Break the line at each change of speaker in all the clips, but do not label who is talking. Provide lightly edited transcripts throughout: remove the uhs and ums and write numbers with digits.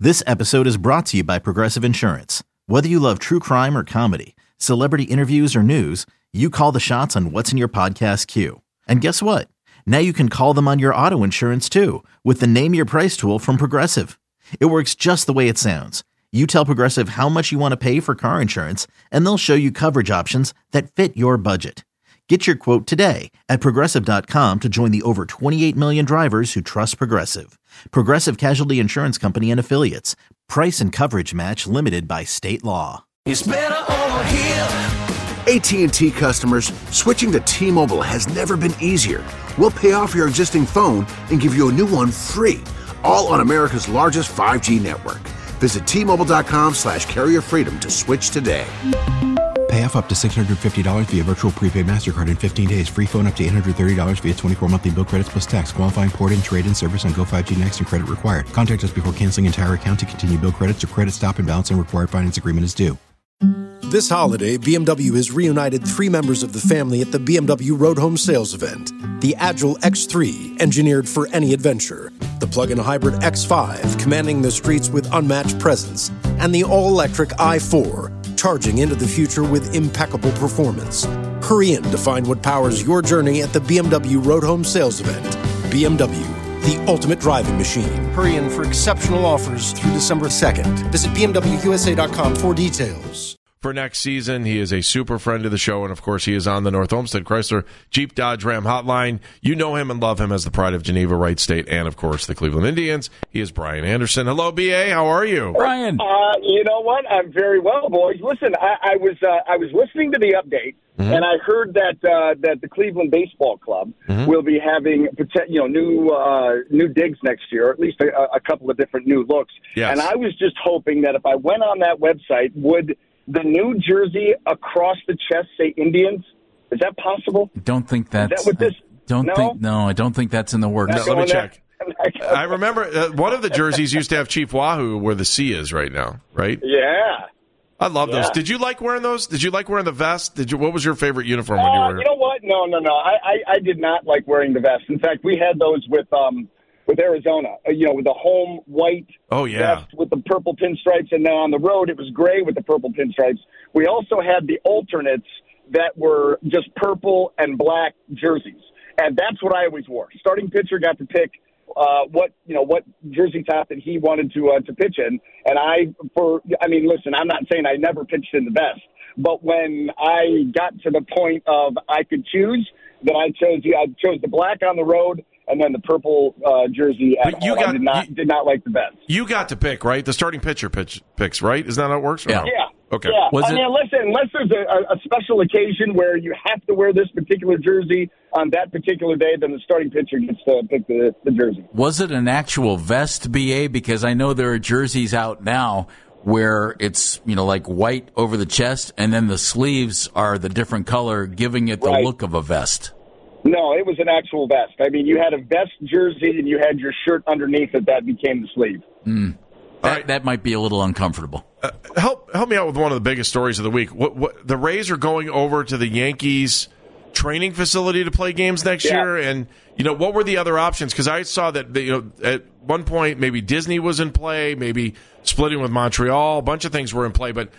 This episode is brought to you by Progressive Insurance. Whether you love true crime or comedy, celebrity interviews or news, you call the shots on what's in your podcast queue. And guess what? Now you can call them on your auto insurance too with the Name Your Price tool from Progressive. It works just the way it sounds. You tell Progressive how much you want to pay for car insurance, and they'll show you coverage options that fit your budget. Get your quote today at Progressive.com to join the over 28 million drivers who trust Progressive. Progressive Casualty Insurance Company and Affiliates. Price and coverage match limited by state law.
It's better over here.
AT&T customers, switching to T-Mobile has never been easier. We'll pay off your existing phone and give you a new one free, all on America's largest 5G network. Visit T-Mobile.com/carrier freedom to switch today.
Pay off up to $650 via virtual prepaid MasterCard in 15 days. Free phone up to $830 via 24 monthly bill credits plus tax. Qualifying port-in, trade-in service on Go 5G Next and credit required. Contact us before canceling entire account to continue bill credits or credit stop and balance and required finance agreement is due.
This holiday, BMW has reunited 3 members of the family at the BMW Road Home Sales event. The Agile X3, engineered for any adventure. The plug-in hybrid X5, commanding the streets with unmatched presence. And the all-electric i4, charging into the future with impeccable performance. Hurry in to find what powers your journey at the BMW Road Home Sales event. BMW, the ultimate driving machine. Hurry in for exceptional offers through December 2nd. Visit BMWUSA.com for details.
For next season, he is a super friend of the show, and of course, he is on the North Olmsted Chrysler Jeep Dodge Ram hotline. You know him and love him as the pride of Geneva, Wright State, and of course, the Cleveland Indians. He is Brian Anderson. Hello, BA. How are you,
Brian?
You know what? I'm very well, boys. Listen, I was listening to the update, and I heard that the Cleveland Baseball Club will be having new digs next year, or at least a couple of different new looks.
Yes.
And I was just hoping that if I went on that website, would the new jersey across the chest say Indians? Is that possible?
Don't think that's.
Is that what this?
I don't think that's in the works.
No, let me check. I remember one of the jerseys used to have Chief Wahoo where the C is right now, right?
Yeah.
I love those. Did you like wearing those? Did you like wearing the vest? What was your favorite uniform when you were?
You know what? No. I did not like wearing the vest. In fact, we had those with Arizona, with the home white vest with the purple pinstripes, and then on the road it was gray with the purple pinstripes. We also had the alternates that were just purple and black jerseys, and that's what I always wore. Starting pitcher got to pick what jersey top that he wanted to pitch in, and listen, I'm not saying I never pitched in the vest, but when I got to the point of I could choose, then I chose the black on the road. And then the purple jersey at home. I did not like the best.
You got to pick, right? The starting pitcher picks, right? Isn't that how it works?
Yeah.
No? Okay.
Yeah. Listen, unless there's a special occasion where you have to wear this particular jersey on that particular day, then the starting pitcher gets to pick the jersey.
Was it an actual vest, BA? Because I know there are jerseys out now where it's, like white over the chest, and then the sleeves are the different color, giving it the look of a vest.
No, it was an actual vest. I mean, you had a vest jersey and you had your shirt underneath it. That became the sleeve.
That might be a little uncomfortable.
Help me out with one of the biggest stories of the week. What the Rays are going over to the Yankees training facility to play games next year, and what were the other options? Because I saw that at one point maybe Disney was in play, maybe splitting with Montreal. A bunch of things were in play, but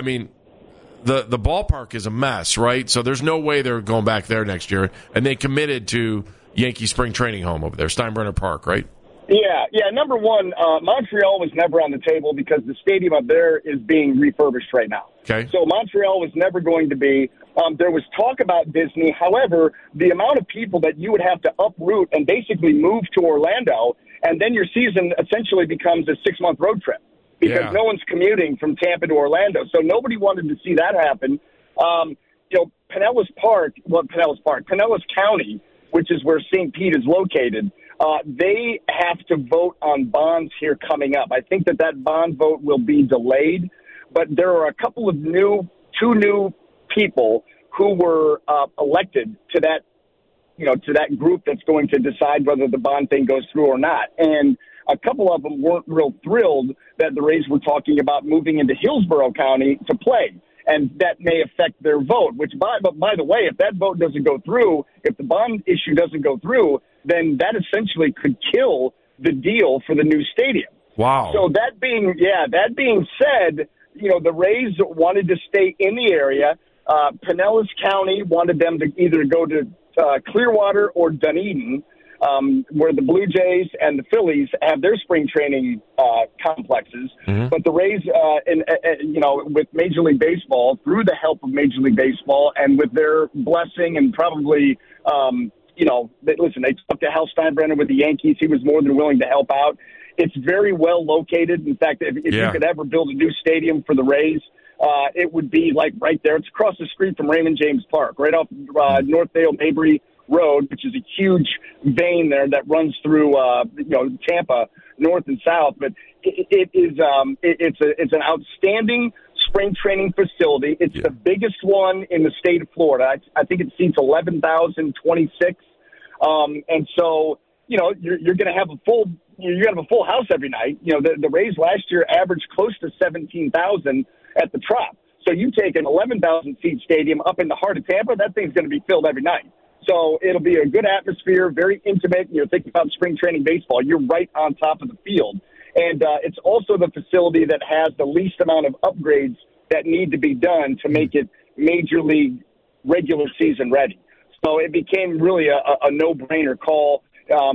The ballpark is a mess, right? So there's no way they're going back there next year. And they committed to Yankee spring training home over there, Steinbrenner Park, right?
Yeah. Number one, Montreal was never on the table because the stadium up there is being refurbished right now.
Okay.
So Montreal was never going to be. There was talk about Disney. However, the amount of people that you would have to uproot and basically move to Orlando, and then your season essentially becomes a 6-month road trip. Because no one's commuting from Tampa to Orlando. So nobody wanted to see that happen. Pinellas County, which is where St. Pete is located, they have to vote on bonds here coming up. I think that bond vote will be delayed, but there are a couple of two new people who were elected to that group that's going to decide whether the bond thing goes through or not. And a couple of them weren't real thrilled that the Rays were talking about moving into Hillsborough County to play. And that may affect their vote, but by the way, if that vote doesn't go through, if the bond issue doesn't go through, then that essentially could kill the deal for the new stadium.
Wow.
So that being said, the Rays wanted to stay in the area. Pinellas County wanted them to either go to Clearwater or Dunedin, where the Blue Jays and the Phillies have their spring training complexes. Mm-hmm. But the Rays, with Major League Baseball, through the help of Major League Baseball and with their blessing and probably, they talked to Hal Steinbrenner with the Yankees. He was more than willing to help out. It's very well located. In fact, if you could ever build a new stadium for the Rays, it would be like right there. It's across the street from Raymond James Park, right off Northdale Mabry Road, which is a huge vein there that runs through Tampa, north and south. But it's an outstanding spring training facility. It's the biggest one in the state of Florida. I think it seats 11,026, and so you're going to have a full. You're going to have a full house every night. The Rays last year averaged close to 17,000 at the Trop. So you take an 11,000-seat stadium up in the heart of Tampa, that thing's going to be filled every night. So it'll be a good atmosphere, very intimate. Think about spring training baseball. You're right on top of the field. And it's also the facility that has the least amount of upgrades that need to be done to make it Major League regular season ready. So it became really a no-brainer call.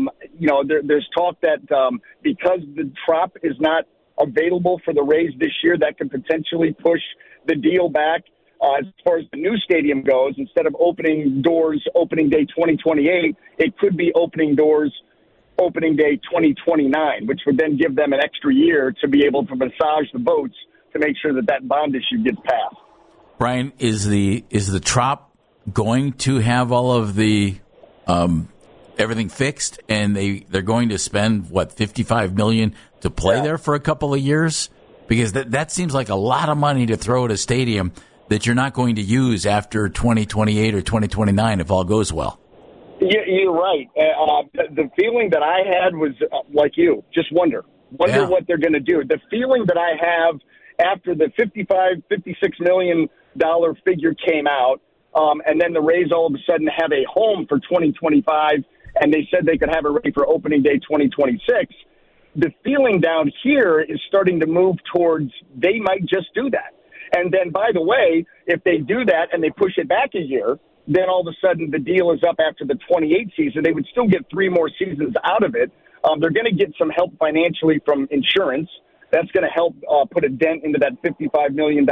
There's talk that because the Trop is not available for the Rays this year, that could potentially push the deal back. As far as the new stadium goes, instead of opening doors opening day 2028, it could be opening doors opening day 2029, which would then give them an extra year to be able to massage the boats to make sure that bond issue gets passed.
Brian, is the Trop going to have all of the everything fixed, and they're going to spend $55 million to play there for a couple of years? Because that seems like a lot of money to throw at a stadium that you're not going to use after 2028 or 2029 if all goes well.
You're right. The feeling that I had was like you, just wonder what they're going to do. The feeling that I have after the $56 million figure came out, and then the Rays all of a sudden have a home for 2025, and they said they could have it ready for opening day 2026. The feeling down here is starting to move towards they might just do that. And then, by the way, if they do that and they push it back a year, then all of a sudden the deal is up after the 28 season. They would still get 3 more seasons out of it. They're going to get some help financially from insurance. That's going to help put a dent into that $55 million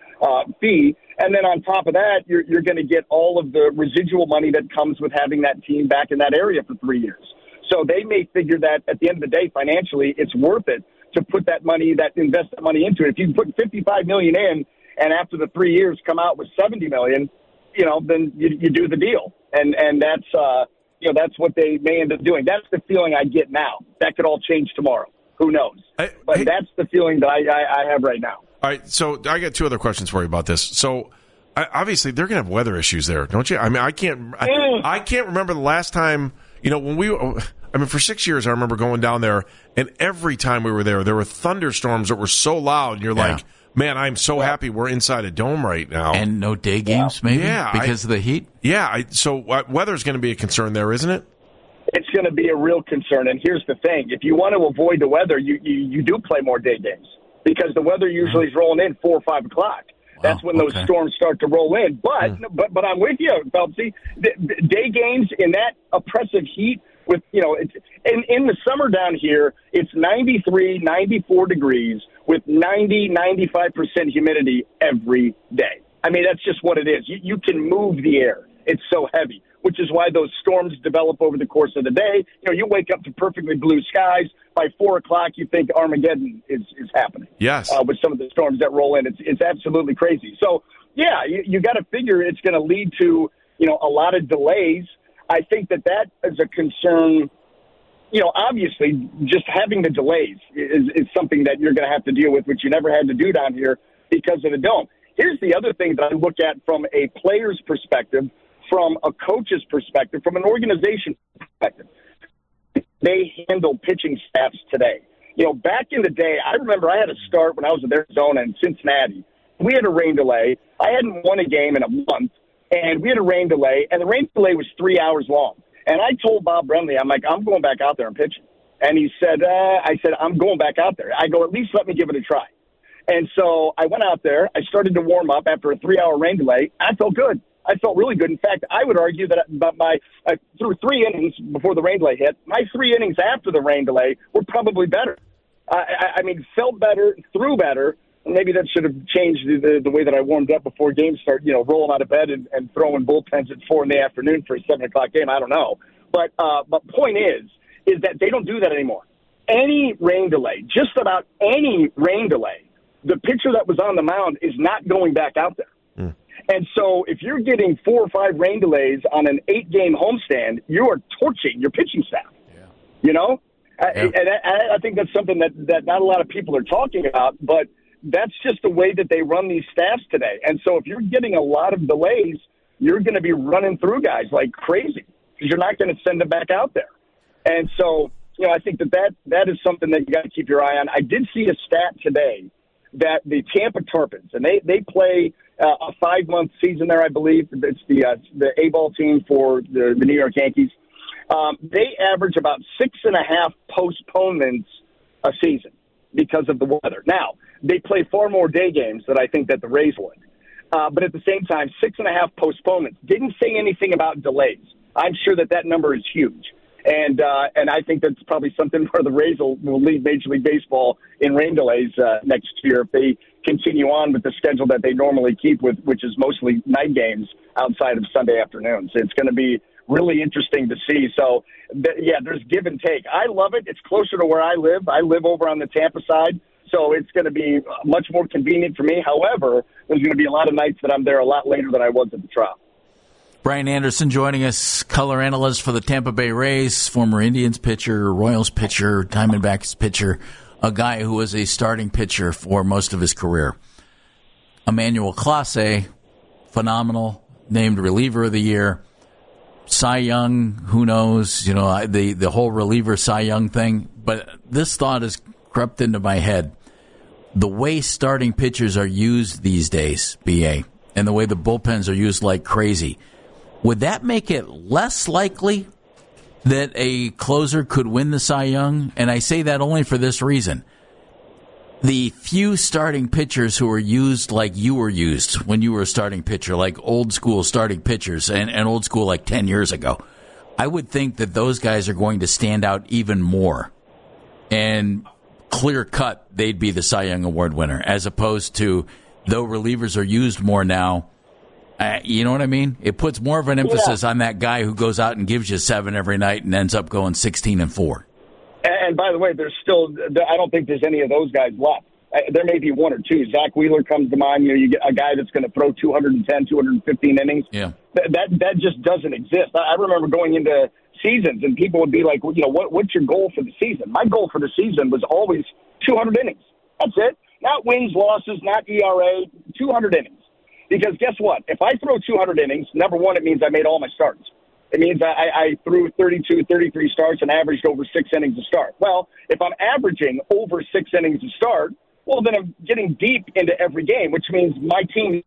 fee. And then on top of that, you're going to get all of the residual money that comes with having that team back in that area for 3 years. So they may figure that at the end of the day, financially, it's worth it to put that money, invest that money into it. If you put $55 million in, and after the 3 years come out with $70 million, then you do the deal, and that's what they may end up doing. That's the feeling I get now. That could all change tomorrow. Who knows? But that's the feeling that I have right now.
All right, so I got 2 other questions for you about this. So obviously they're going to have weather issues there, don't you? I mean, I can't remember the last time. When for 6 years, I remember going down there, and every time we were there were thunderstorms that were so loud, and you're like, man, I'm so happy we're inside a dome right now.
And no day games, maybe, because of the heat?
Yeah, so weather's going to be a concern there, isn't it?
It's going to be a real concern, and here's the thing. If you want to avoid the weather, you do play more day games, because the weather usually is rolling in 4 or 5 o'clock. That's when those storms start to roll in. But I'm with you, Phelpsy. Day games in that oppressive heat, with it's in the summer down here, it's 93, 94 degrees with 90, 95% humidity every day. I mean, that's just what it is. You can move the air. It's so heavy, which is why those storms develop over the course of the day. You wake up to perfectly blue skies. By 4 o'clock, you think Armageddon is happening.
Yes.
With some of the storms that roll in. It's absolutely crazy. So, yeah, you got to figure it's going to lead to, a lot of delays. I think that is a concern. Obviously, just having the delays is something that you're going to have to deal with, which you never had to do down here because of the dome. Here's the other thing that I look at from a player's perspective, from a coach's perspective, from an organization perspective. They handle pitching staffs today. Back in the day, I remember I had a start when I was in Arizona and Cincinnati. We had a rain delay. I hadn't won a game in a month, and we had a rain delay, and the rain delay was 3 hours long. And I told Bob Brenly, I'm going back out there and pitching. And he said, I said, I'm going back out there. I go, at least let me give it a try. And so I went out there. I started to warm up after a 3-hour rain delay. I felt good. I felt really good. In fact, I would argue that through 3 innings before the rain delay hit, my 3 innings after the rain delay were probably better. I mean, felt better, threw better. Maybe that should have changed the way that I warmed up before games start, rolling out of bed and throwing bullpens at 4 in the afternoon for a 7 o'clock game. I don't know. But point is that they don't do that anymore. Any rain delay, just about any rain delay, the pitcher that was on the mound is not going back out there. Mm. And so if you're getting 4 or 5 rain delays on an 8-game homestand, you are torching your pitching staff. Yeah. And I think that's something that not a lot of people are talking about, but that's just the way that they run these staffs today. And so if you're getting a lot of delays, you're going to be running through guys like crazy because you're not going to send them back out there. And so, I think that is something that you got to keep your eye on. I did see a stat today that the Tampa Terrapins, and they play a 5-month season there, I believe. It's the A-ball team for the New York Yankees. They average about 6.5 postponements a season because of the weather. Now, they play far more day games than I think that the Rays would. But at the same time, 6.5 postponements. Didn't say anything about delays. I'm sure that number is huge. And I think that's probably something where the Rays will lead Major League Baseball in rain delays next year if they continue on with the schedule that they normally keep with, which is mostly night games outside of Sunday afternoons. It's going to be really interesting to see. So, there's give and take. I love it. It's closer to where I live. I live over on the Tampa side, so it's going to be much more convenient for me. However, there's going to be a lot of nights that I'm there a lot later than I was at the trial.
Brian Anderson joining us, color analyst for the Tampa Bay Rays, former Indians pitcher, Royals pitcher, Diamondbacks pitcher, a guy who was a starting pitcher for most of his career. Emmanuel Clase, phenomenal, named reliever of the year. Cy Young, who knows, the whole reliever Cy Young thing. But this thought has crept into my head. The way starting pitchers are used these days, BA, and the way the bullpens are used like crazy, would that make it less likely that a closer could win the Cy Young? And I say that only for this reason. The few starting pitchers who are used like you were used when you were a starting pitcher, like old school starting pitchers and old school like 10 years ago, I would think that those guys are going to stand out even more. And clear cut, they'd be the Cy Young Award winner, as opposed to, though relievers are used more now, you know what I mean? It puts more of an emphasis on that guy who goes out and gives you 7 every night and ends up going 16-4.
And by the way, I don't think there's any of those guys left. There may be 1 or 2. Zach Wheeler comes to mind. You get a guy that's going to throw 210, 215 innings.
Yeah.
That just doesn't exist. I remember going into seasons and people would be like, what's your goal for the season? My goal for the season was always 200 innings. That's it. Not wins, losses, not ERA, 200 innings. Because guess what? If I throw 200 innings, number one, it means I made all my starts. It means I threw 32, 33 starts and averaged over 6 innings a start. Well, if I'm averaging over 6 innings a start, well, then I'm getting deep into every game, which means my team.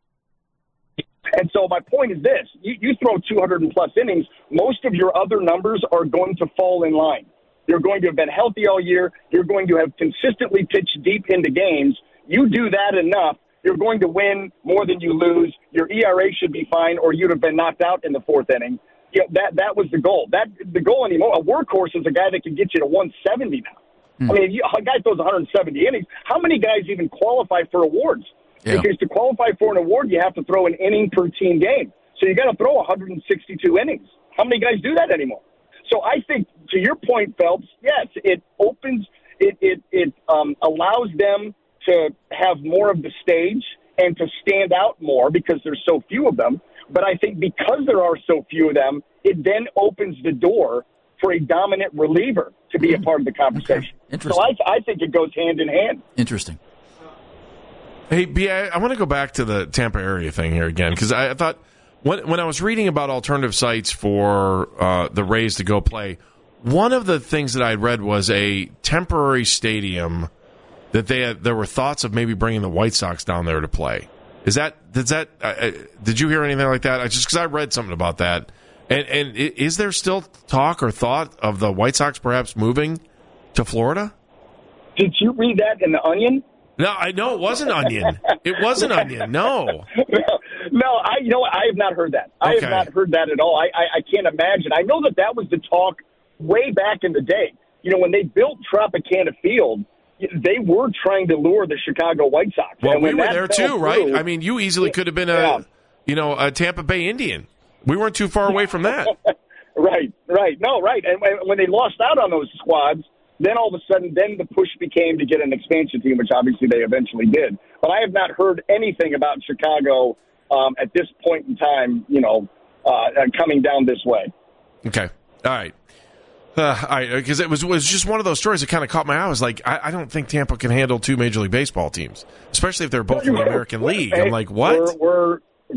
And so my point is this. You throw 200-plus innings, most of your other numbers are going to fall in line. You're going to have been healthy all year. You're going to have consistently pitched deep into games. You do that enough, you're going to win more than you lose. Your ERA should be fine, or you'd have been knocked out in the 4th inning. That was the goal. The goal anymore. A workhorse is a guy that can get you to 170 now. I mean, if a guy throws 170 innings, how many guys even qualify for awards? Yeah. Because to qualify for an award, you have to throw an inning per team game. So you got to throw 162 innings. How many guys do that anymore? So I think, to your point, Phelps, yes, it opens, it allows them to have more of the stage and to stand out more because there's so few of them. But I think because there are so few of them, it then opens the door for a dominant reliever to be a part of the conversation. Okay. So I think it goes hand in hand.
Interesting.
Hey, B.A., I want to go back to the Tampa area thing here again, because I thought when I was reading about alternative sites for the Rays to go play, one of the things that I read was a temporary stadium that there were thoughts of maybe bringing the White Sox down there to play. Did you hear anything like that? Just because I read something about that. And is there still talk or thought of the White Sox perhaps moving To Florida?
Did you read that in the Onion?
No, I know it wasn't Onion. It wasn't Onion. No.
No, I have not heard that. I have not heard that at all. I can't imagine. I know that was the talk way back in the day. When they built Tropicana Field, they were trying to lure the Chicago White Sox.
Well, we were there too, right? I mean, you easily could have been a Tampa Bay Indian. We weren't too far away from that.
Right. No, right. And when they lost out on those squads, then all of a sudden, the push became to get an expansion team, which obviously they eventually did. But I have not heard anything about Chicago at this point in time, coming down this way.
Okay. All right. Because it was just one of those stories that kind of caught my eye. I was like, I don't think Tampa can handle two Major League Baseball teams, especially if they're both in the American League. I'm like, what?
We're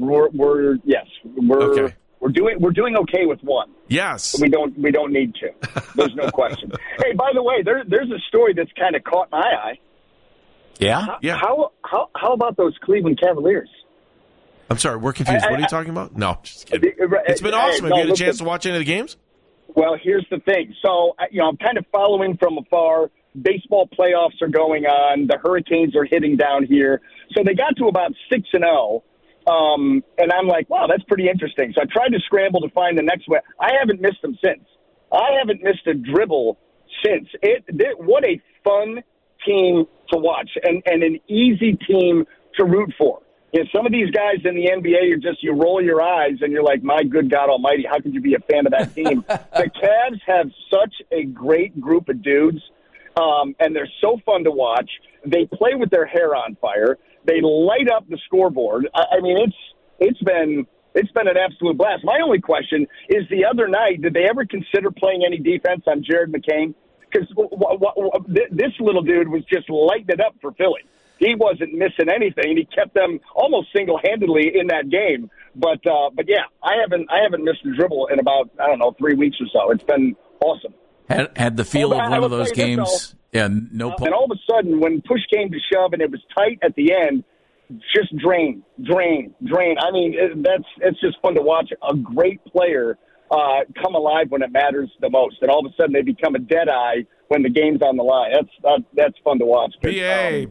okay.
We're doing okay with one.
Yes.
We don't need to. There's no question. Hey, by the way, there's a story that's kind of caught my eye.
Yeah?
Yeah.
How about those Cleveland Cavaliers?
I'm sorry, we're confused. What are you talking about? No, just kidding. It's been awesome. Have you had a chance to watch any of the games?
Well, here's the thing. So, I'm kind of following from afar. Baseball playoffs are going on. The Hurricanes are hitting down here. So they got to about 6-0. And I'm like, wow, that's pretty interesting. So I tried to scramble to find the next one. I haven't missed them since. I haven't missed a dribble since. What a fun team to watch and an easy team to root for. Some of these guys in the NBA, you roll your eyes and you're like, my good God Almighty, how could you be a fan of that team? The Cavs have such a great group of dudes, and they're so fun to watch. They play with their hair on fire. They light up the scoreboard. I mean, it's been an absolute blast. My only question is, the other night, did they ever consider playing any defense on Jared McCain? Because this little dude was just lighting it up for Philly. He wasn't missing anything. He kept them almost single-handedly in that game. But yeah, I haven't missed a dribble in about 3 weeks or so. It's been awesome.
Had the feel of one of those games. Yeah, no.
And all of a sudden, when push came to shove and it was tight at the end, just drain. I mean, it's just fun to watch a great player come alive when it matters the most, and all of a sudden they become a dead eye when the game's on the line. That's fun to watch.
BA.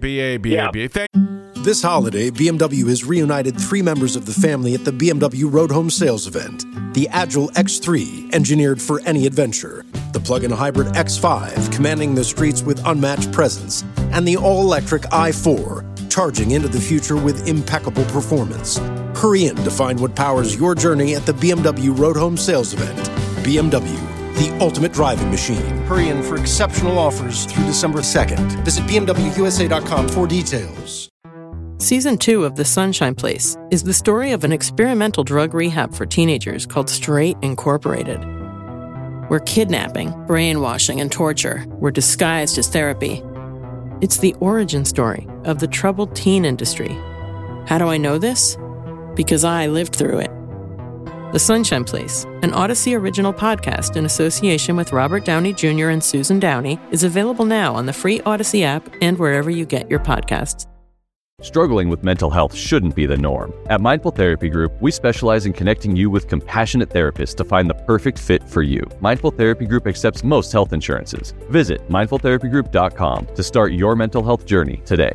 This holiday, BMW has reunited 3 members of the family at the BMW Road Home Sales Event. The Agile X3, engineered for any adventure. The plug-in hybrid X5, commanding the streets with unmatched presence. And the all-electric i4, charging into the future with impeccable performance. Hurry in to find what powers your journey at the BMW Road Home Sales Event. BMW, the ultimate driving machine. Hurry in for exceptional offers through December 2nd. Visit BMWUSA.com for details.
Season 2 of The Sunshine Place is the story of an experimental drug rehab for teenagers called Straight Incorporated, where kidnapping, brainwashing, and torture were disguised as therapy. It's the origin story of the troubled teen industry. How do I know this? Because I lived through it. The Sunshine Place, an Odyssey original podcast in association with Robert Downey Jr. and Susan Downey, is available now on the free Odyssey app and wherever you get your podcasts.
Struggling with mental health shouldn't be the norm. At Mindful Therapy Group, we specialize in connecting you with compassionate therapists to find the perfect fit for you. Mindful Therapy Group accepts most health insurances. Visit mindfultherapygroup.com to start your mental health journey today.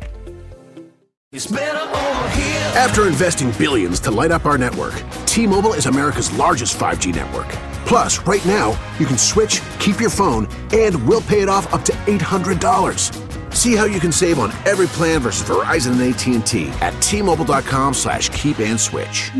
After investing billions to light up our network, T-Mobile is America's largest 5G network. Plus, right now, you can switch, keep your phone, and we'll pay it off up to $800. See how you can save on every plan versus Verizon and AT&T at T-Mobile.com/keep-and-switch.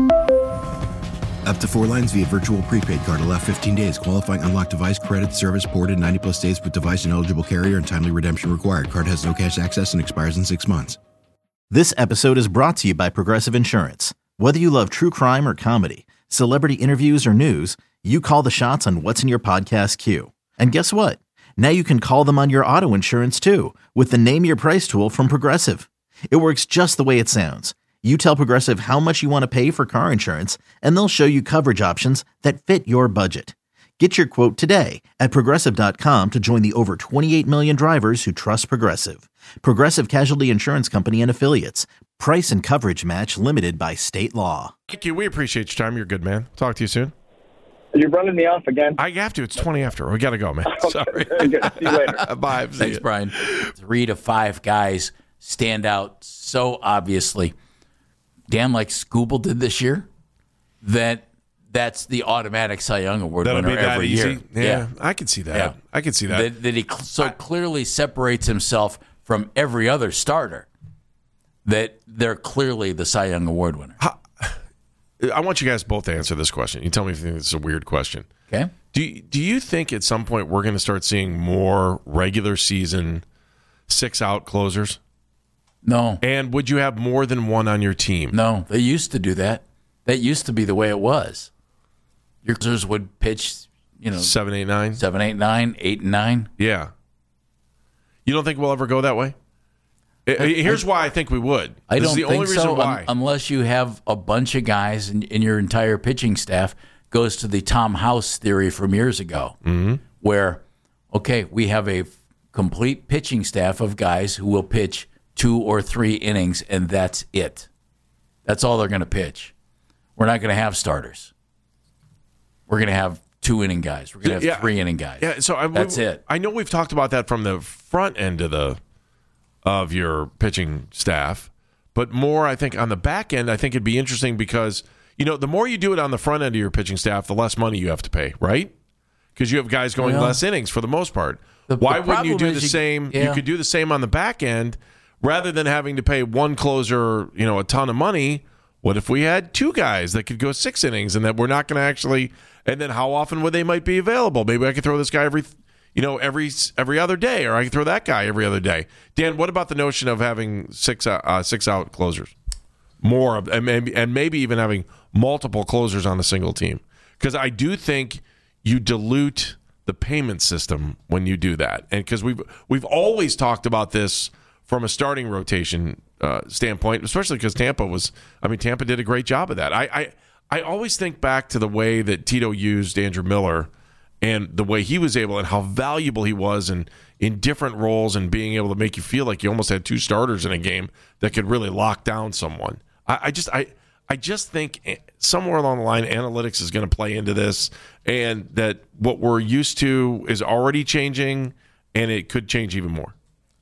Up to 4 lines via virtual prepaid card. Allow 15 days. Qualifying unlocked device credit service ported 90+ days with device and eligible carrier and timely redemption required. Card has no cash access and expires in 6 months.
This episode is brought to you by Progressive Insurance. Whether you love true crime or comedy, celebrity interviews or news, you call the shots on what's in your podcast queue. And guess what? Now you can call them on your auto insurance too with the Name Your Price tool from Progressive. It works just the way it sounds. You tell Progressive how much you want to pay for car insurance, and they'll show you coverage options that fit your budget. Get your quote today at Progressive.com to join the over 28 million drivers who trust Progressive. Progressive Casualty Insurance Company and Affiliates. Price and coverage match limited by state law.
Thank you. We appreciate your time. You're a good man. Talk to you soon.
You're running me off again.
I have to. It's 20 after. We got to go, man. Sorry.
Very good. See you later.
Bye.
Thanks, Brian. 3 to 5 guys stand out so obviously. Dan, like Scooble did this year, that's the automatic Cy Young Award
That'll
winner
be that
every
easy.
year.
Yeah, I can see that.
Yeah.
I can see that.
That he so clearly separates himself from every other starter. That they're clearly the Cy Young Award winner.
I want you guys both to answer this question. You tell me if you think this is a weird question.
Okay.
Do you think at some point we're going to start seeing more regular season 6-out closers?
No.
And would you have more than one on your team?
No. They used to do that. That used to be the way it was. Your closers would pitch,
7, 8, 9?
7, 8, 9, 8, and 9.
Yeah. You don't think we'll ever go that way? Here's why I think we would.
I
This
don't
is the
think
only reason
so,
why.
unless you have a bunch of guys and your entire pitching staff goes to the Tom House theory from years ago, where, okay, we have a complete pitching staff of guys who will pitch 2 or 3 innings, and that's it. That's all they're going to pitch. We're not going to have starters. We're going to have 2-inning guys. We're going to have 3-inning guys.
Yeah, so
that's it.
I know we've talked about that from the front end of your pitching staff, but more, I think, on the back end, I think it'd be interesting because, the more you do it on the front end of your pitching staff, the less money you have to pay, right? Because you have guys going less innings for the most part. Why wouldn't you do the same? You could do the same on the back end rather than having to pay one closer, a ton of money. What if we had 2 guys that could go 6 innings and that we're not going to actually, and then how often would they might be available? Maybe I could throw this guy every other day, or I can throw that guy every other day. Dan, what about the notion of having 6-out closers? More of, and maybe even having multiple closers on a single team, because I do think you dilute the payment system when you do that, and because we've always talked about this from a starting rotation standpoint, especially because Tampa did a great job of that. I always think back to the way that Tito used Andrew Miller. And the way he was able, and how valuable he was in different roles, and being able to make you feel like you almost had 2 starters in a game that could really lock down someone. I just think somewhere along the line, analytics is going to play into this, and that what we're used to is already changing, and it could change even more.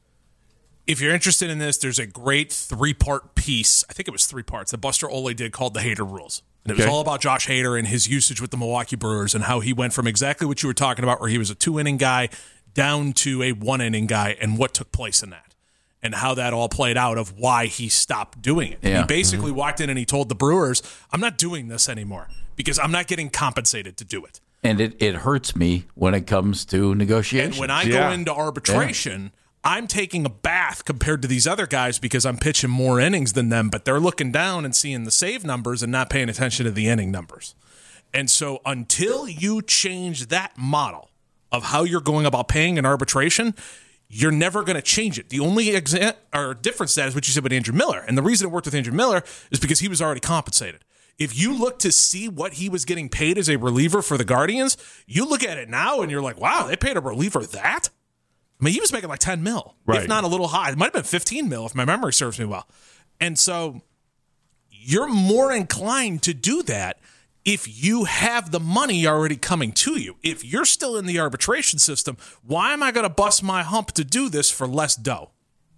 If you're interested in this, there's a great 3-part piece. I think it was 3 parts that Buster Olney did called The Hader Rules. And it was all about Josh Hader and his usage with the Milwaukee Brewers, and how he went from exactly what you were talking about, where he was a 2-inning guy, down to a 1-inning guy, and what took place in that, and how that all played out of why he stopped doing it.
Yeah.
He basically walked in and he told the Brewers, I'm not doing this anymore because I'm not getting compensated to do it.
And it hurts me when it comes to negotiations.
And when I go into arbitration, I'm taking a bath compared to these other guys because I'm pitching more innings than them, but they're looking down and seeing the save numbers and not paying attention to the inning numbers. And so until you change that model of how you're going about paying an arbitration, you're never going to change it. The only difference to that is what you said with Andrew Miller. And the reason it worked with Andrew Miller is because he was already compensated. If you look to see what he was getting paid as a reliever for the Guardians, you look at it now and you're like, wow, they paid a reliever that? I mean, he was making like $10 million, if not a little high. It might have been $15 million if my memory serves me well. And so you're more inclined to do that if you have the money already coming to you. If you're still in the arbitration system, why am I going to bust my hump to do this for less dough?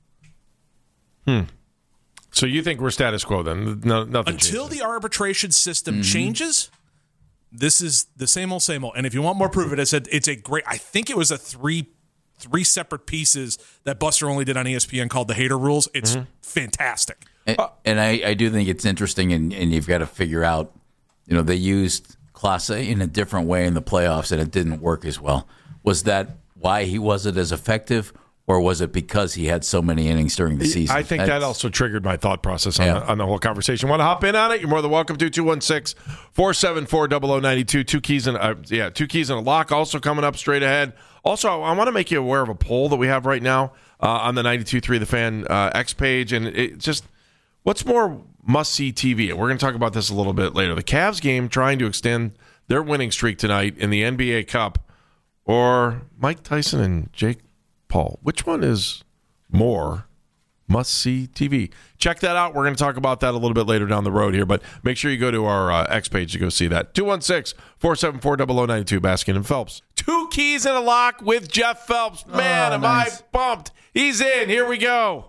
So you think we're status quo then? Nothing
Until
changes.
the arbitration system changes, this is the same old, same old. And if you want more proof of it, I said it's a great, I think it was a three separate pieces that Buster Olney did on ESPN called The Hader Rules. It's fantastic.
And I do think it's interesting, and you've got to figure out, they used Clase in a different way in the playoffs, and it didn't work as well. Was that why he wasn't as effective, or was it because he had so many innings during the season?
I think that also triggered my thought process on the whole conversation. Want to hop in on it? You're more than welcome to. 216-474-0092. 2 keys and a lock. Also coming up straight ahead. Also, I want to make you aware of a poll that we have right now on the 92.3 The Fan X page, and it just what's more must-see TV? And we're going to talk about this a little bit later. The Cavs game trying to extend their winning streak tonight in the NBA Cup, or Mike Tyson and Jake Paul. Which one is more must-see TV. Check that out. We're going to talk about that a little bit later down the road here, but make sure you go to our X page to go see that. 216-474-0092, Baskin and Phelps. 2 keys and a lock with Jeff Phelps. Man, am I pumped. He's in. Here we go.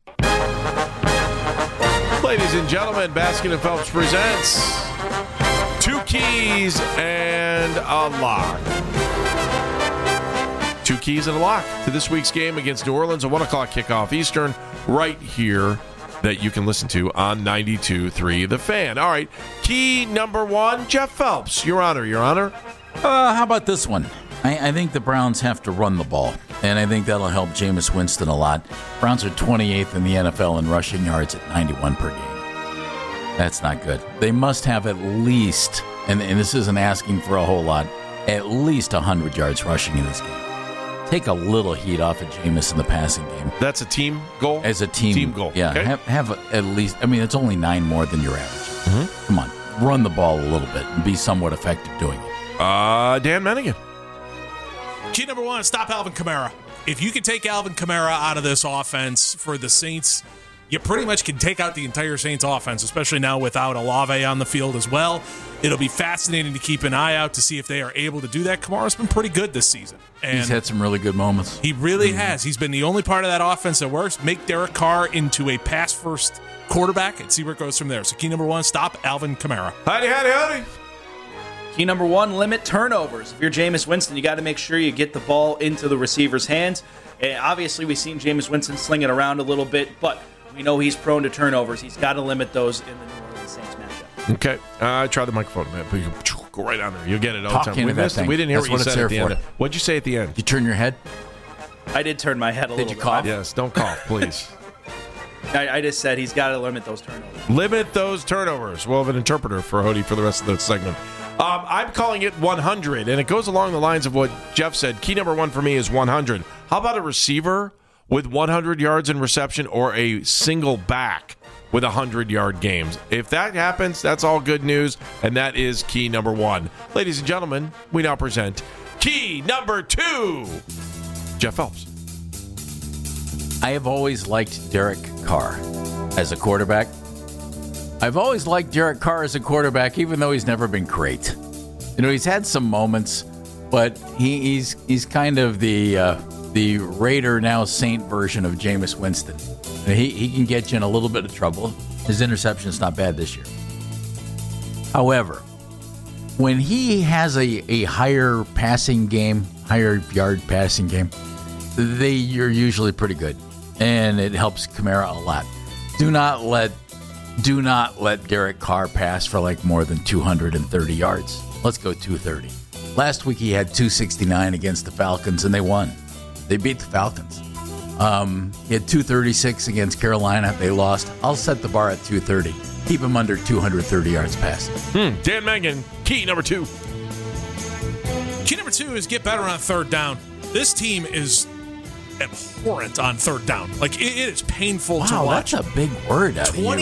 Ladies and gentlemen, Baskin and Phelps presents 2 keys and a lock. 2 keys and a lock to this week's game against New Orleans, a 1 o'clock kickoff Eastern, right here that you can listen to on 92.3 The Fan. All right, key number 1, Jeff Phelps. Your Honor.
How about this one? I think the Browns have to run the ball, and I think that'll help Jameis Winston a lot. Browns are 28th in the NFL in rushing yards at 91 per game. That's not good. They must have at least, and this isn't asking for a whole lot, at least 100 yards rushing in this game. Take a little heat off of Jameis in the passing game.
That's a team goal?
As a team
goal.
Yeah,
okay.
have at least, it's only 9 more than your average. Mm-hmm. Come on, run the ball a little bit and be somewhat effective doing it.
Dan Menningen.
Key number 1, stop Alvin Kamara. If you can take Alvin Kamara out of this offense for the Saints, you pretty much can take out the entire Saints offense, especially now without Olave on the field as well. It'll be fascinating to keep an eye out to see if they are able to do that. Kamara's been pretty good this season. And
he's had some really good moments.
He really has. He's been the only part of that offense that works. Make Derek Carr into a pass-first quarterback and see where it goes from there. So key number 1, stop Alvin Kamara.
Howdy.
Key number 1, limit turnovers. If you're Jameis Winston, you got to make sure you get the ball into the receiver's hands. Obviously, we've seen Jameis Winston sling it around a little bit, but we know he's prone to turnovers. He's got to limit those in the New Orleans Saints matchup.
Okay. Try the microphone, man. Go right on there. You'll get it all the time.
We
didn't hear what you said at the end. What'd you say at the end?
You turn your head?
I did turn my head a little bit.
Did you cough?
Yes, don't cough, please.
I just said he's got to limit those turnovers.
Limit those turnovers. We'll have an interpreter for Hody for the rest of the segment. I'm calling it 100, and it goes along the lines of what Jeff said. Key number 1 for me is 100. How about a receiver with 100 yards in reception or a single back with 100-yard games? If that happens, that's all good news, and that is key number 1. Ladies and gentlemen, we now present key number 2, Jeff Phelps.
I have always liked Derek Carr as a quarterback. I've always liked Derek Carr as a quarterback, even though he's never been great. He's had some moments, but he's kind of the Raider, now Saint version of Jameis Winston. He can get you in a little bit of trouble. His interception's not bad this year. However, when he has a higher passing game, higher yard passing game, you're usually pretty good, and it helps Kamara a lot. Do not let Derek Carr pass for like more than 230 yards. Let's go 230. Last week he had 269 against the Falcons, and they won. They beat the Falcons. He had 236 against Carolina. They lost. I'll set the bar at 230. Keep him under 230 yards passing.
Dan Mangan, key number 2.
Key number 2 is get better on third down. This team is abhorrent on third down. Like, it is painful to watch.
That's a big word out of you.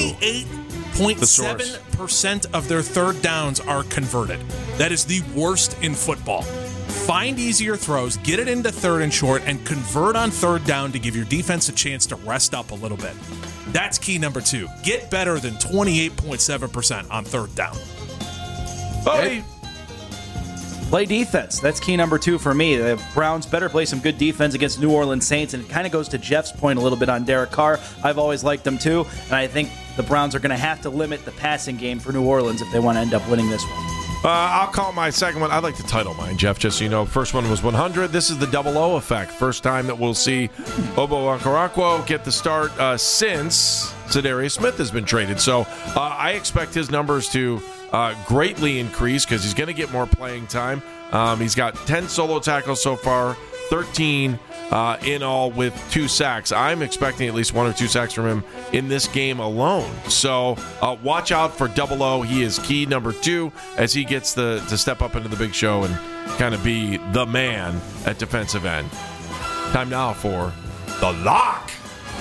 28.7% of their third downs are converted. That is the worst in football. Find easier throws, get it into third and short, and convert on third down to give your defense a chance to rest up a little bit. That's key number 2. Get better than 28.7% on third down.
Bodie.
Play defense. That's key number 2 for me. The Browns better play some good defense against New Orleans Saints, and it kind of goes to Jeff's point a little bit on Derek Carr. I've always liked him too, and I think the Browns are going to have to limit the passing game for New Orleans if they want to end up winning this one.
I'll call my second one. I'd like to title mine, Jeff, just so you know. First one was 100. This is the double O effect. First time that we'll see Obo Okoronkwo get the start since Za'Darius Smith has been traded. So I expect his numbers to greatly increase because he's going to get more playing time. He's got 10 solo tackles so far, 13 in all with 2 sacks. I'm expecting at least 1 or 2 sacks from him in this game alone. So watch out for Double O. He is key number 2 as he gets to step up into the big show and kind of be the man at defensive end. Time now for the lock.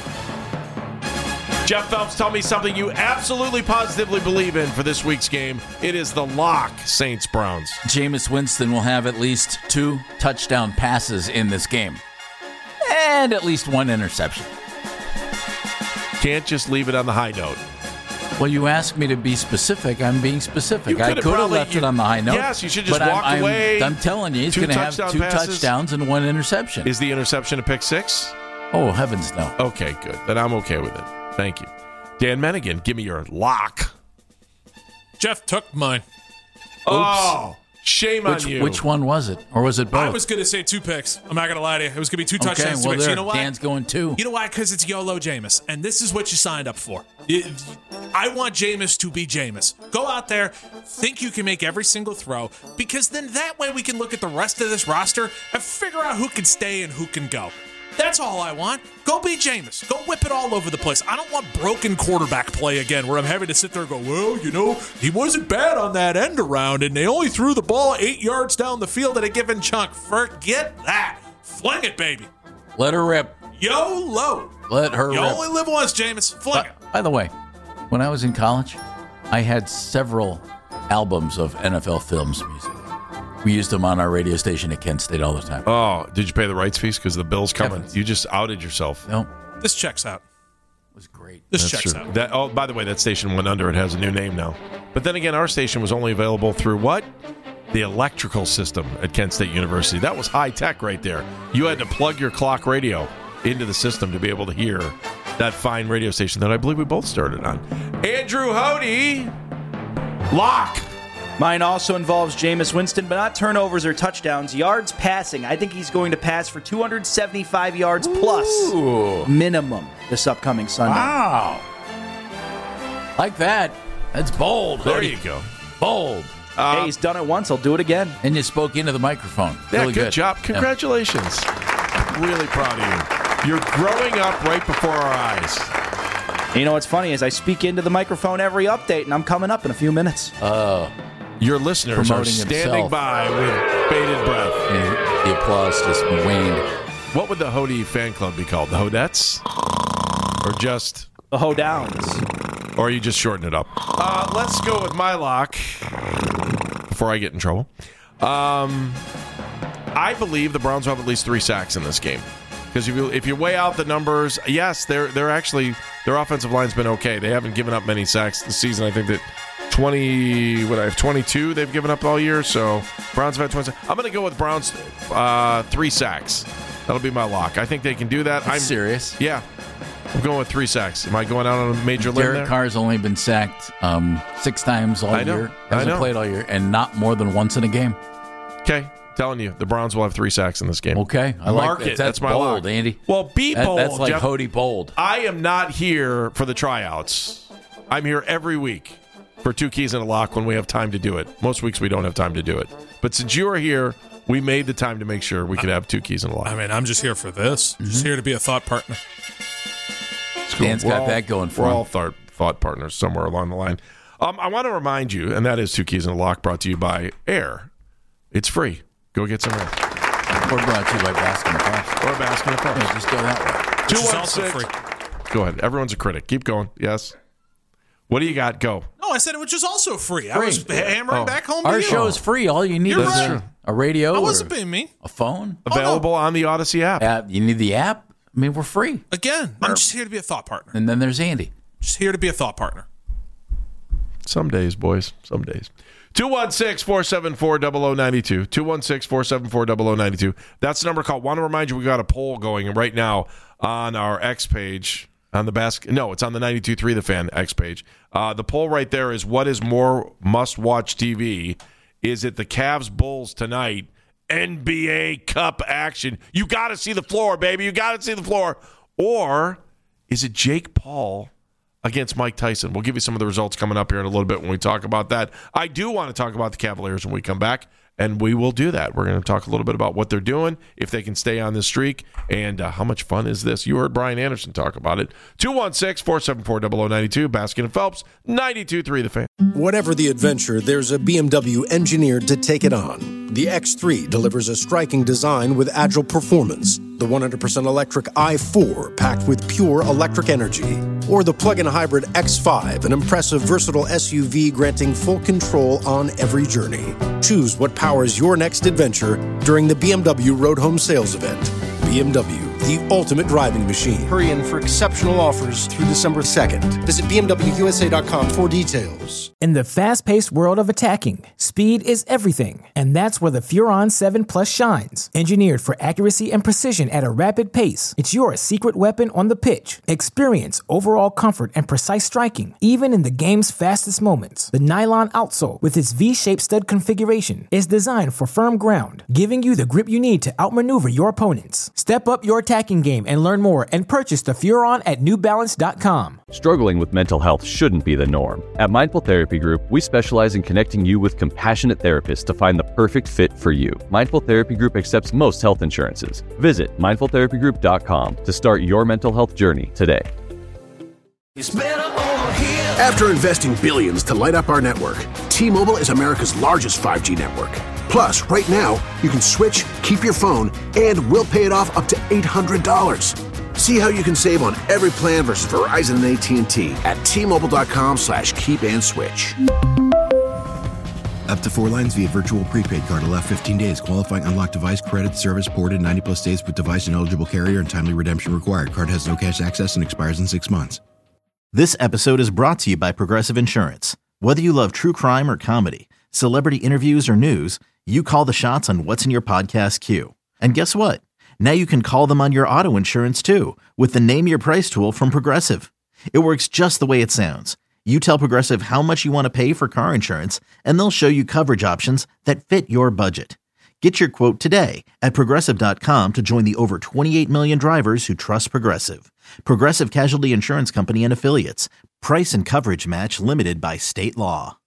Jeff Phelps, tell me something you absolutely positively believe in for this week's game. It is the lock, Saints-Browns.
Jameis Winston will have at least 2 touchdown passes in this game. And at least 1 interception.
Can't just leave it on the high note.
Well, you asked me to be specific. I'm being specific. I
could've
could have
probably-
left it on the high note.
Yes, you should just
but
walk away.
I'm telling you, he's
2
going to have
touchdown
2
passes.
touchdowns and 1 interception.
Is the interception a pick 6?
Oh, heavens no.
Okay, good. Then I'm okay with it. Thank you. Dan Mennigan, give me your lock.
Jeff took mine.
Oh, shame on you.
Which one was it? Or was it both?
I was going to say 2 picks. I'm not going to lie to you. It was going to be 2 touchdowns.
well,
2 picks. You know why?
Dan's going 2.
You know why? Because it's YOLO Jameis. And this is what you signed up for. I want Jameis to be Jameis. Go out there, think you can make every single throw, because then that way we can look at the rest of this roster and figure out who can stay and who can go. That's all I want. Go be Jameis. Go whip it all over the place. I don't want broken quarterback play again where I'm having to sit there and go, well, he wasn't bad on that end around, and they only threw the ball 8 yards down the field at a given chunk. Forget that. Fling it, baby.
Let her rip.
YOLO.
Let her
You
rip.
only live once, Jameis. Fling it.
By the way, when I was in college, I had several albums of NFL Films music. We used them on our radio station at Kent State all the time.
Oh, did you pay the rights fees? Because the bill's coming.
Heavens.
You just outed yourself.
No.
This checks out.
It was great.
This
That's
checks
true.
out.
By the way, that station went under. It has a new name now. But then again, our station was only available through what? The electrical system at Kent State University. That was high tech right there. You had to plug your clock radio into the system to be able to hear that fine radio station that I believe we both started on. Andrew Hody, lock.
Mine also involves Jameis Winston, but not turnovers or touchdowns. Yards passing. I think he's going to pass for 275 yards plus minimum this upcoming Sunday.
Wow. Like that. That's bold.
There
Hody.
you go.
Bold.
Hey, he's done it once. I'll do it again.
And you spoke into the microphone.
Yeah,
Really
good job. Congratulations. Really proud of you. You're growing up right before our eyes.
You know what's funny is I speak into the microphone every update, and I'm coming up in a few minutes.
Your listeners are
Promoting
standing
himself.
by with bated breath.
And the applause just waned.
What would the Hody fan club be called? The Hodettes? Or just...
The Hodowns.
Or you just shorten it up? Let's go with my lock before I get in trouble. I believe the Browns will have at least 3 sacks in this game. Because if you weigh out the numbers, yes, they're actually... Their offensive line's been okay. They haven't given up many sacks this season. I think that 22 they've given up all year. So Browns have had 20. I'm going to go with Browns 3 sacks. That'll be my lock. I think they can do that. I'm
serious.
Yeah. I'm going with 3 sacks. Am I going out on a major limb there?
Derek Carr's only been sacked 6 times all year. Hasn't played all year, and not more than once in a game.
Okay. Telling you, the Browns will have 3 sacks in this game.
Okay. I
Mark
like
it.
that.
That's my
bold,
lock.
Andy.
Well, be bold,
That's like
Jeff.
Hody bold.
I am not here for the tryouts. I'm here every week for 2 keys and a lock when we have time to do it. Most weeks we don't have time to do it. But since you are here, we made the time to make sure we could have 2 keys and a lock.
I mean, I'm just here for this. Just here to be a thought partner.
It's cool.
Dan's got that going for
We're
him.
all thought partners somewhere along the line. I want to remind you, and that is 2 keys and a lock brought to you by Air. It's free. Go get some Air.
Or brought to you by Baskin & Phillips.
Or Baskin & Phillips.
Yeah, just go that way.
Which is also free.
Go ahead. Everyone's a critic. Keep going. Yes. What do you got? Go.
No, I said it was just also free. I was hammering back home to
Our
you.
show is free. All you need
You're
is
right.
a radio
I
or
wasn't being mean.
a phone.
Available on the Odyssey app.
You need the app. I mean, we're free.
Again, I'm just here to be a thought partner.
And then there's Andy.
Just here to be a thought partner.
Some days, boys. Some days. 216-474-0092. 216-474-0092. That's the number to call. Want to remind you, we got a poll going right now on our X page. On the No, it's on the 92.3 The Fan X page. The poll right there is, what is more must-watch TV? Is it the Cavs-Bulls tonight? NBA Cup action. You got to see the floor, baby. You got to see the floor. Or is it Jake Paul against Mike Tyson? We'll give you some of the results coming up here in a little bit when we talk about that. I do want to talk about the Cavaliers when we come back, and we will do that. We're going to talk a little bit about what they're doing, if they can stay on this streak, and how much fun is this? You heard Brian Anderson talk about it. 216-474-0092, Baskin & Phelps, 92.3 The Fan.
Whatever the adventure, there's a BMW engineered to take it on. The X3 delivers a striking design with agile performance. The 100% electric i4 packed with pure electric energy. Or the plug-in hybrid X5, an impressive, versatile SUV granting full control on every journey. Choose what powers your next adventure during the BMW Road Home Sales Event. BMW, the ultimate driving machine.
Hurry in for exceptional offers through December 2nd. Visit BMWUSA.com for details.
In the fast-paced world of attacking, speed is everything, and that's where the Furon 7 Plus shines. Engineered for accuracy and precision at a rapid pace, it's your secret weapon on the pitch. Experience overall comfort and precise striking, even in the game's fastest moments. The nylon outsole, with its V-shaped stud configuration, is designed for firm ground, giving you the grip you need to outmaneuver your opponents. Step up your attacking game and learn more and purchase the Furon at NewBalance.com.
Struggling with mental health shouldn't be the norm. At Mindful Therapy Group, we specialize in connecting you with compassionate therapists to find the perfect fit for you. Mindful Therapy Group accepts most health insurances. Visit mindfultherapygroup.com to start your mental health journey today.
After investing billions to light up our network, T-Mobile is America's largest 5G network. Plus, right now, you can switch, keep your phone, and we'll pay it off up to $800. See how you can save on every plan versus Verizon and AT&T at T-Mobile.com/keep-and-switch.
Up to 4 lines via virtual prepaid card. Allow 15 days. Qualifying unlocked device credit service ported 90-plus days with device and eligible carrier and timely redemption required. Card has no cash access and expires in 6 months.
This episode is brought to you by Progressive Insurance. Whether you love true crime or comedy, celebrity interviews or news, you call the shots on what's in your podcast queue. And guess what? Now you can call them on your auto insurance too with the Name Your Price tool from Progressive. It works just the way it sounds. You tell Progressive how much you want to pay for car insurance, and they'll show you coverage options that fit your budget. Get your quote today at Progressive.com to join the over 28 million drivers who trust Progressive. Progressive Casualty Insurance Company and Affiliates. Price and coverage match limited by state law.